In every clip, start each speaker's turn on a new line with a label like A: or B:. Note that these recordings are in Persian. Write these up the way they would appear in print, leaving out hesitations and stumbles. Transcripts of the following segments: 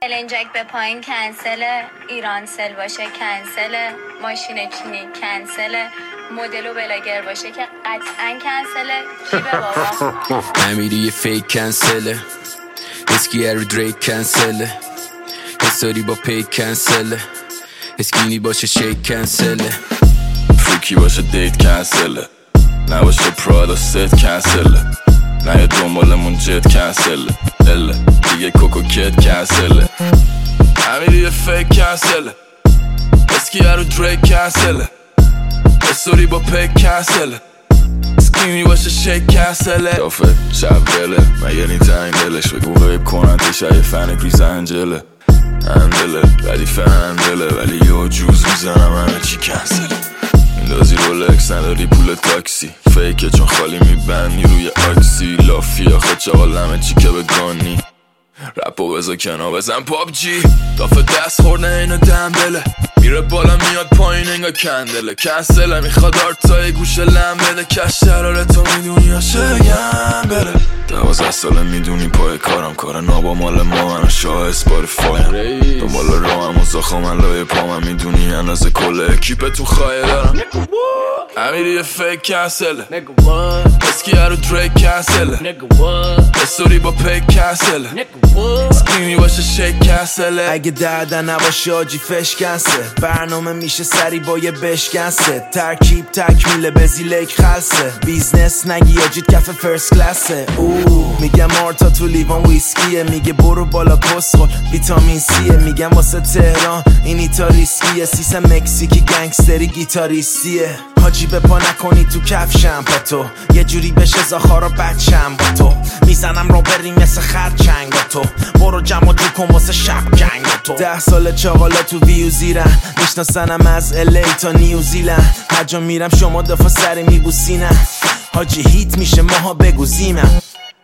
A: النجک به پایین کنسله، ایران سل باشه کنسله، ماشین چینی کنسله، مدل و بلاگر باشه که قطعا کنسله. کی به بابا
B: نمیری یه فیک کنسله، اسکی ارو دریک کنسله، حساری با پیک کنسله، اسکینی باشه شیک کنسله،
C: فریکی باشه دیت کنسله، نباشه پرادا ست کنسله، نه یه دنبالمون جت کنسله، اله دیگه کوکوکت کنسله. امیری یه فیک کنسله، اسکی ارو دریک کنسله، حساری با پیک کنسله، اسکینی باشه شیک کنسله. دافه شب بله من یه نیت انگلش بگو غیب کننده شای فن گریز انجله اندله ردیف اندله ولی یه جوز میزنم همه چی کنسله. میندازی رولکس نداری پول تاکسی فیکه چون خالی میبندی روی آکسی لافی آخه چاقال همه چی که بگانی رپو بزا کنا بزن پابجی دافه دست خورده اینو دنبله میره بالا میاد پایین انگا کندله کنسله میخواد آرتای گوشه لم بده کش شراره تو میدونی یا شگم بره 12 ساله میدونی پای کارم کار نابا مال ما من شاه اسپاریفایم دنبال رو هم و زاخا من لای پا من میدونی اندازه کل اکیپ تو خواهی دارم امیری یه فیک کنسله اسکی ارو دریک کنسله استوری با پیک کنسله اسکینی باشه شیک کنسله.
D: اگه دردن نباشه آجی فش کنسه برنامه میشه سری با یه بش کنسه ترکیب تکمیله بزیلک خلصه بیزنس نگی آجید کف فرست کلاسه میگم مارتا تو لیوان ویسکیه میگه برو بالا کسخل ویتامین سیه میگم واسه تهران این ایتا ریسکیه سیسم مکزیکی گنگستری گیتاریستیه حاجی به پا نکنی تو کفشم با تو یه جوری بشه زاخارا بچم با تو میزنم رو بریم مثل خرچنگ با تو برو جمع جو کن واسه شب جنگ با تو 10 سال چاقالا تو ویو زیرن میشناسنم از الی تا نیوزیلند هر جا میرم شما دفعه سری میبوسینم حاجی هیت میشه ماها بگوزینم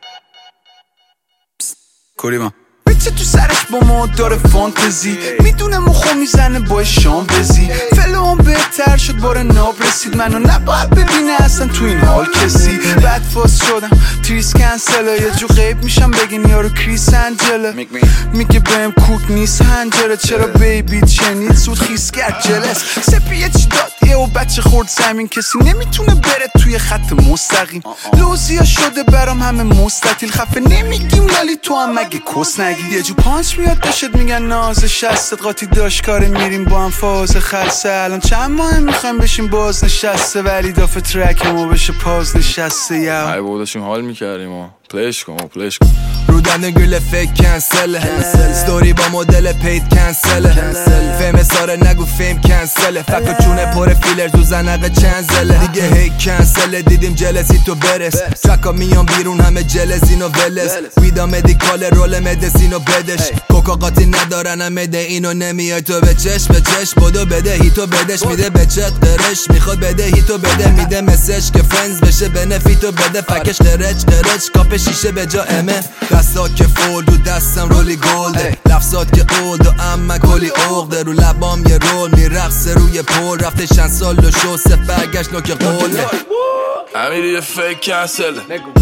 E: کوریما بیچه تو سرش با ما داره فانتزی میدونه مخو میزنه با شام بزی فلوم بهتر شد باره ناب رسید منو نباید ببینه اصلا تو این حال کسی بعد فاس شدم تریس کنسله یه جو غیب میشم بگین یارو کریس انجله میگه بهم کوک نیست هنجره چرا بیبی شنید سود خیس کرد جلس سپیه چی داد یه و بچه خورد زمین کسی نمیتونه بره توی خط مستقیم لوزیا شده برام همه مستطیل خفه نمیگیم لالی تو هم مگه کس نگی یه جو پانچ میاد داشت میگن ناز شستت قاطی داشت کاره میریم با هم فاز خلصه الان چند ماه میخوایم بشیم باز نشسته ولی دافه ترک ما بشه پاز نشسته یا
C: ای بودشیم حال میکردیم و پلیش کن
D: رو دن گل فیک کنسله ستوری با مدل پید کنسله فیم ساره نگو فیم کنسله فکر چونه پر فیلر تو زنقه چنزله دیگه هی کنسله دیدیم جلسی تو برس ترکا میان بیرون همه جلزین و ولس ویدا مدیکال رول مدسین و بدش کوکا قاطی ندارن همه ده اینو نمیای تو به چشم بدو بده هیتو بدش میده به چت قرش میخواد بده هیتو بده میده مسج که فرندز بشه بنفیتو بده فکش قرچ کاپ شیشه به جا امه دستا که فولد و دستم رولی گلده لفظات که اولد و اما کلی عقده رو لبام یه رول میرقصه روی پول رفته چند سال و شو برگشت نوک قوله
C: امیری یه فیک کنسله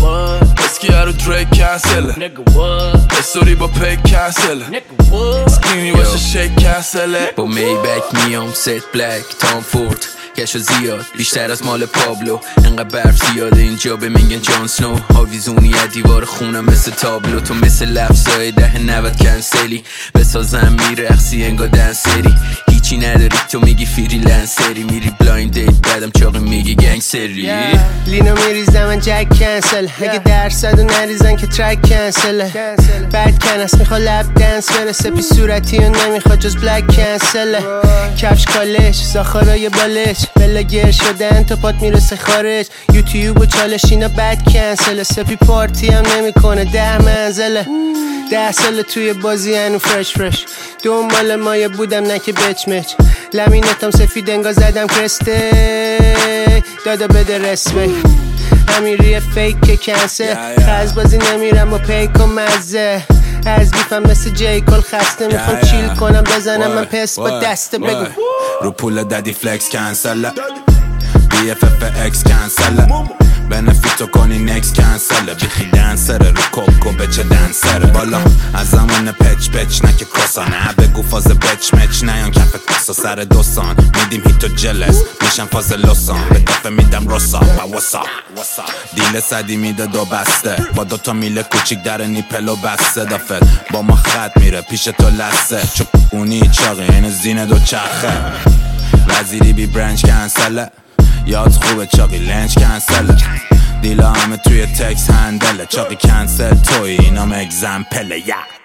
C: اسکی ارو دریک کنسله استوری با پیک کنسله اسکینی باشه شیک کنسله.
B: با میبک میام ست بلک تام فورد کشو زیاد بیشتر از مال پابلو انقدر برف زیاده اینجا به میگن جان سنو آویزونی دیوار خونم مثل تابلو تو مثل لفظای 10-90 کنسلی بسازم میرقصی انگا دنسری هیچی نداری تو میگی فریلنسری میری بلایند دیت بعدم چاقی میگی گنگسری
F: لینو میریزم من جک کنسل اگه درصدو نریزن که ترک کنسله بعد کنس میخواد لب دنس برسه پی صورتی و نمیخواد جز بلک کنسله کفش کالش زاخارای بالش بلا گر شدن تا پات میرسه خارج یوتیوب و چالش اینا بد کنسله سپی پارتی هم نمیکنه 10 منزله 10 سال توی بازی هنو فرش دنبال مایه بودم نه که بچمچ لمینتم سفید انگا زدم کرسته دادا بده رسمه امیری فیک که کنسه خز بازی نمیرم و پیک و مزه از بیفم مثل جیکل خسته میخوام چیل کنم بزنم من پس با دسته بگو
D: رو پول دادی فلکس کنسله BFF اکس کنسله بنفیتو کنی نکس کنسله بیخی دنسره رو کوکو بچه دنسره بالا از زمان پچ پچ نه که کراسا نه بگو فاز بچ مچ نه یان کف کسا سر دوسان میدیم هیتو جلس میشم فاز لوسان به دفعه میدم روسا با وسا دیل صدی میده دو بسته با دوتا میله کوچیک در نیپلو بسته دافت با ما خط میره پیش تو لسه چونی چاقی این زین دو چرخه وزیری بی برنج کنسله یاد خوبه چاقی لنج کنسله دیلا همه توی تکس هندله چاقی کنسل توی اینام اگزمپله